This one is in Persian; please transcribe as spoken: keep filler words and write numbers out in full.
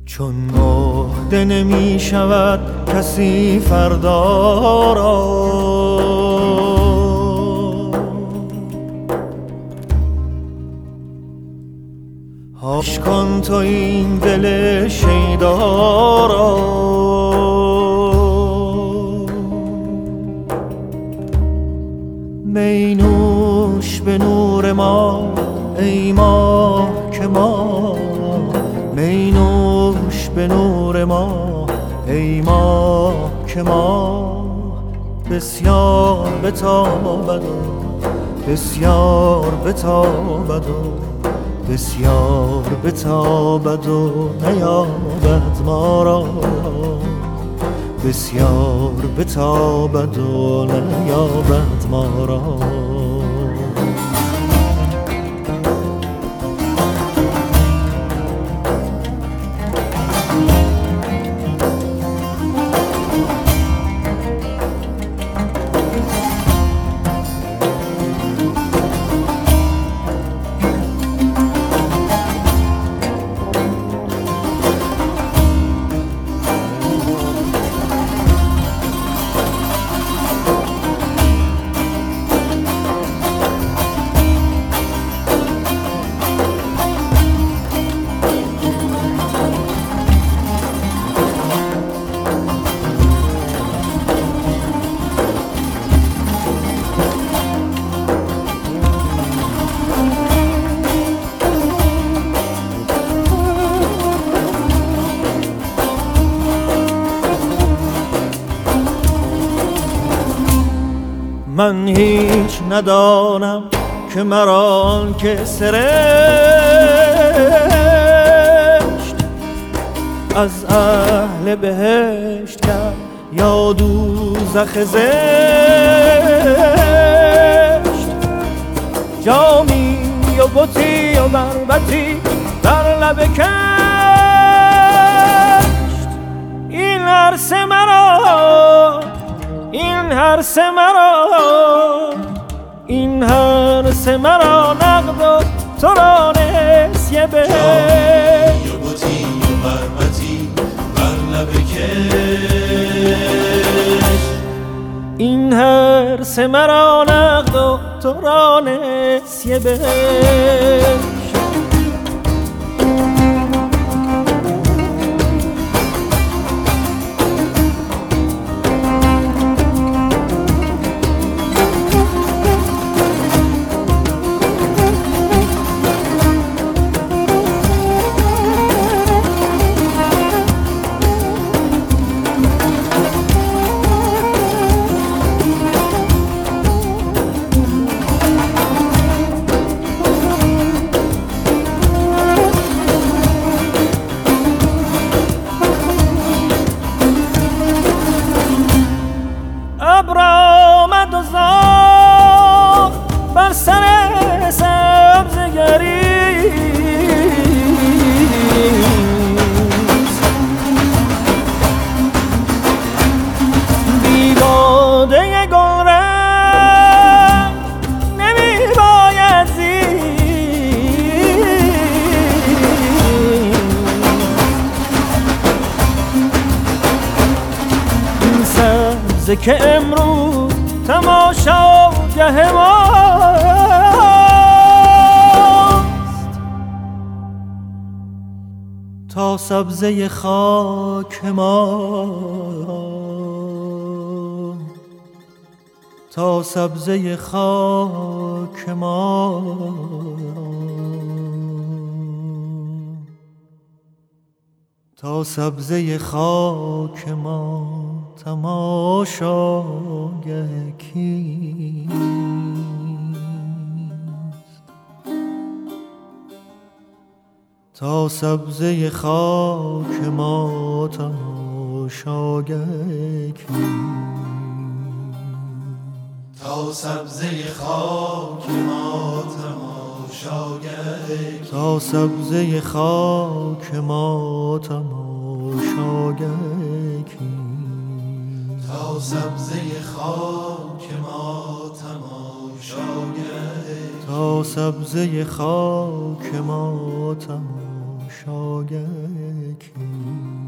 چون مهده نمی شود کسی فردا را، هاش کن تو این دل شیدا را. می نوش به نور ما ای ماه که ما، می نوش به نور ما ای ماه که ما. بسیار بتابد و بسیار بتابد و بسیار بتابد و نیابد ما را، بسیار بتابد و نیابد ما را. من هیچ ندانم که مران که سرشت از اهل بهشت کرد یا دوزخ زشت. جامی و بطی و بربطی در لب کشت، این عرص مرا، این هرس مرا، این هرس مرا نقد و تو را نسیه به. جامی و بطی و بربطی بر لب کش، این هرس مرا نقد و تو را نسیه به. ابر آمد و زاغ بر سر سبزگریست، بی باده گلرنگ نمی باید زیست. این سبزه که امروز تماشاگه ماست، تا سبزه خاک ما، تا سبزه خاک ما، تا سبزه خاک ما تماشاگه کیست. تا سبزه خاک ما تماشاگه کیست. تا سبزه خاک ما تماشاگه، تا سبزه خاک ما تماشاگه کیست. تا سبزه خاک ما تماشاگه، تا سبزه خاک ما تماشاگه آگهی